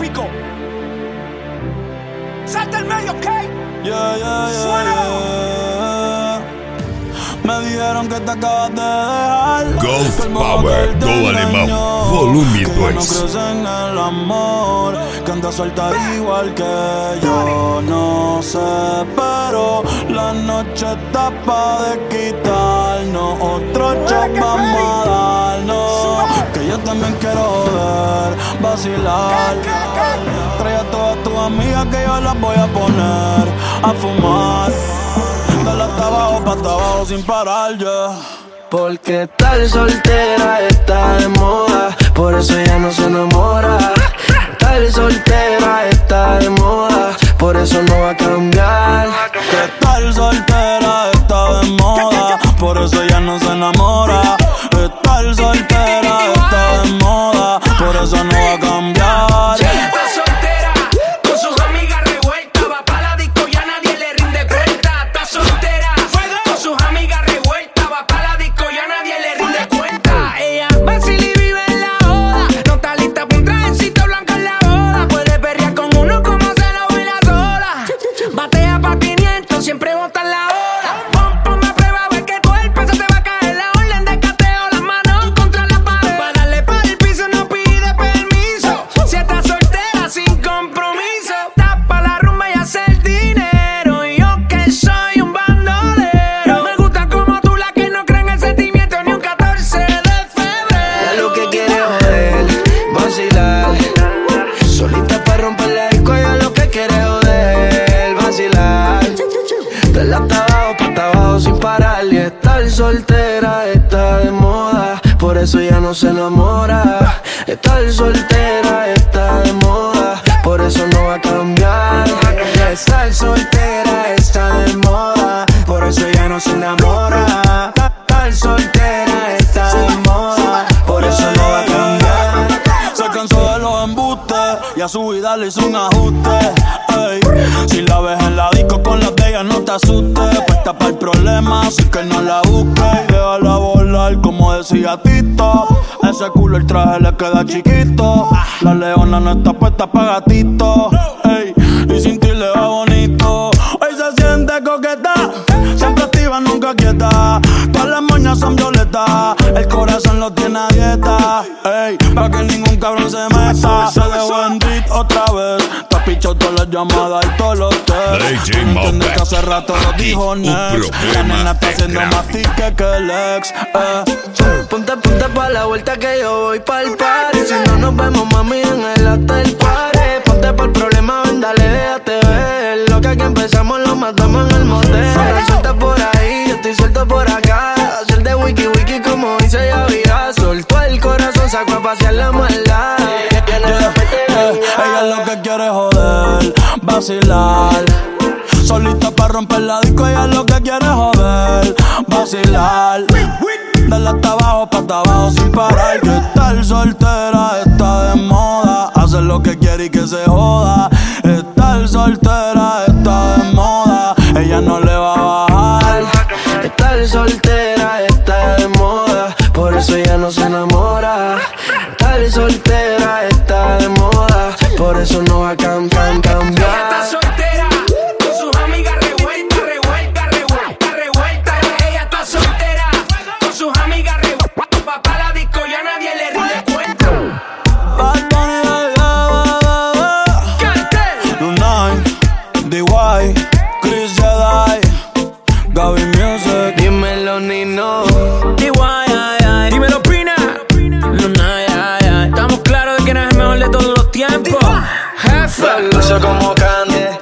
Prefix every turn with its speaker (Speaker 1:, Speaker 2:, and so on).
Speaker 1: épico. Salta el medio, ¿ok?
Speaker 2: Me dijeron que te acabas de dejar.
Speaker 3: Golf Power, Go Alemão, volume 2.
Speaker 2: No crees en el amor, que andas suelta igual que yo. No sé, pero la noche está pa' de quitarnos. Otro shot vamos a darnos. Que yo también quiero joder, vacilar. Trae a todas tus amigas que yo las voy a poner a fumar. Dale hasta abajo, pa' hasta abajo sin parar, yeah.
Speaker 4: Porque tal soltera está de moda, por eso ella no se enamora. Tal soltera está de moda, por eso no va a cambiar.
Speaker 2: Que tal soltera está de moda, por eso ella no se enamora. Que tal soltera está de moda, por eso no va a cambiar.
Speaker 4: Soltera está de moda, por eso ya no se enamora. Estar soltera está de moda, por eso no va a cambiar. Estar soltera está de moda, por eso ya no se enamora. Estar soltera está de moda, por eso no va a cambiar.
Speaker 2: Se cansó de los embustes y a su vida le hizo un ajuste. Ey, si la ves en la disco con las de ella no te asustes. Puesta para el problema, así que no la busques. Y déjala volar como decía Tito. Ese culo el traje le queda chiquito. La leona no está puesta pa' gatito. Ey, y sin ti le va bonito. Hoy se siente coqueta, siempre activa, nunca quieta. Todas las moñas son violetas, el corazón lo tiene a dieta. Ey, pa' que ningún cabrón se meta. Se dejó en beat otra vez. Te has pichado todas las llamadas y todos los texts. Entiendes que hace rato lo dijo Next. La nena está haciendo más tique que el ex.
Speaker 4: Ponte pa' la vuelta que yo voy pa'l party. Si no nos vemos, mami, en el hotel party. Ponte pa'l problema, ven, dale, déjate ver. Lo que aquí empezamos lo matamos en el motel. Suelta por ahí, yo estoy suelto por acá. Hacer de wiki wiki como dice Yavira. Soltó el corazón, sacó a pasear la maldad.
Speaker 2: Ella lo que quiere es joder, vacilar. Solita pa' romper la disco, ella lo que quiere es joder, vacilar. Dale hasta abajo, pa' hasta abajo sin parar. Que estar soltera está de moda, hacer lo que quiere y que se joda. Estar soltera está de moda, ella no le va a bajar.
Speaker 4: Estar soltera está de moda, por eso ella no se enamora. Estar soltera está de moda, por eso no va a cambiar.
Speaker 1: Está soltera, con sus amigas revuelta, revuelta, revuelta, revuelta. Ella está soltera, con sus amigas revuelta. Pa' la disco ya nadie le rinde cuenta.
Speaker 2: Bad Bunny,
Speaker 1: Cartel.
Speaker 2: Lunay, DY, Chris Jedi, Gaby Music.
Speaker 4: Dímelo, Nino.
Speaker 5: Dímelo, Pina. Lunay, estamos claros de que no es el mejor de todos los tiempos. Jefe.
Speaker 4: Uso como Candy.